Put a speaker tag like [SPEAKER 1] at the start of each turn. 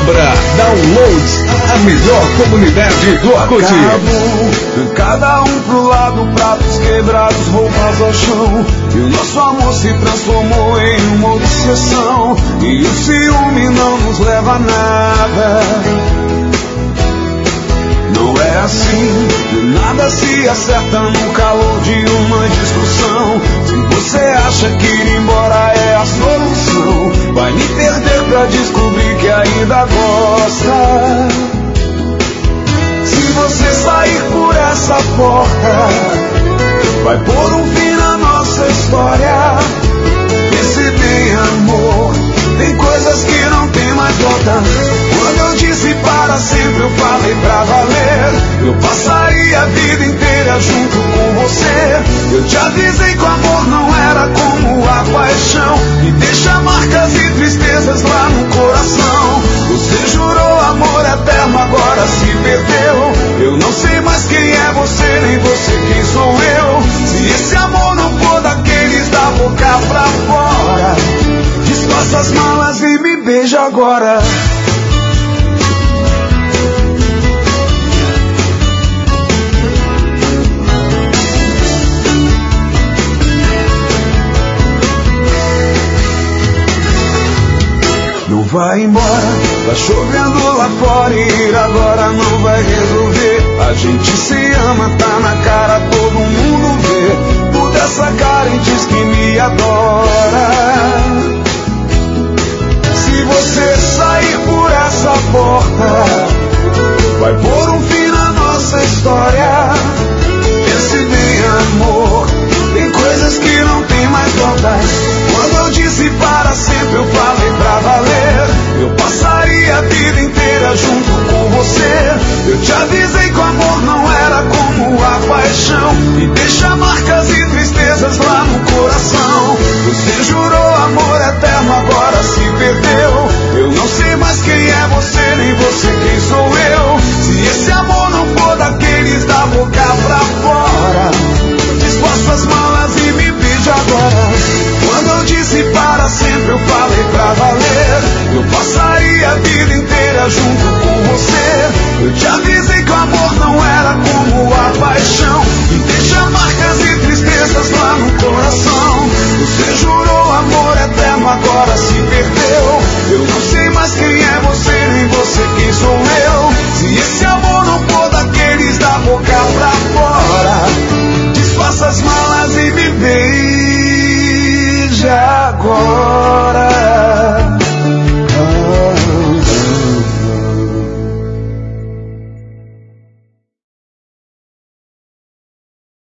[SPEAKER 1] Abra Downloads, a melhor comunidade do Orkut.
[SPEAKER 2] Cada um pro lado, pratos quebrados, roupas ao chão. E o nosso amor se transformou em uma obsessão. E o ciúme não nos leva a nada. Não é assim, nada se acerta no calor de uma discussão. Se você acha que ir embora é a solução, vai me perder pra descobrir que ainda gosta. Se você sair por essa porta, vai pôr um fim na nossa história. Pense bem, amor, tem coisas que não tem mais volta. Quando eu disse para sempre, eu falei pra valer. Eu passaria a vida inteira junto com você. Eu te avisei que o amor não era como a paixão, e deixa marcas e tristezas lá no coração. Você jurou amor eterno, agora se perdeu. Eu não sei mais quem é você, nem você quem sou eu. Se esse amor não for daqueles da boca pra fora, desfaça as malas e me beija agora. Não vai embora, tá chovendo lá fora e ir agora não vai resolver. A gente se ama, tá na cara, todo mundo vê. Muda essa cara e diz que me adora. Se você sair por essa porta, vai pôr um fim na nossa história. Pense bem, amor, tem coisas que não tem mais volta. Quando eu disse para sempre, eu falei pra valer. Eu passaria a vida inteira junto com você. Eu te avisei que o amor não era como a paixão, e deixa marcas e tristezas lá no coração. Você jurou amor eterno, agora se perdeu. Eu não sei mais quem é você, nem você quem sou eu. Se esse amor não for daqueles da boca pra fora, desfaça as malas e me beija agora. Quando eu disse para sempre, eu falei pra valer. Eu passaria a vida inteira junto com você. Eu te avisei que o amor não era como a paixão, e deixa marcas e tristezas lá no coração. Você jurou amor eterno, agora se perdeu. Eu não sei mais quem é você, nem você quem sou eu. Se esse amor não for daqueles da boca pra fora, desfaça as malas e me beija agora.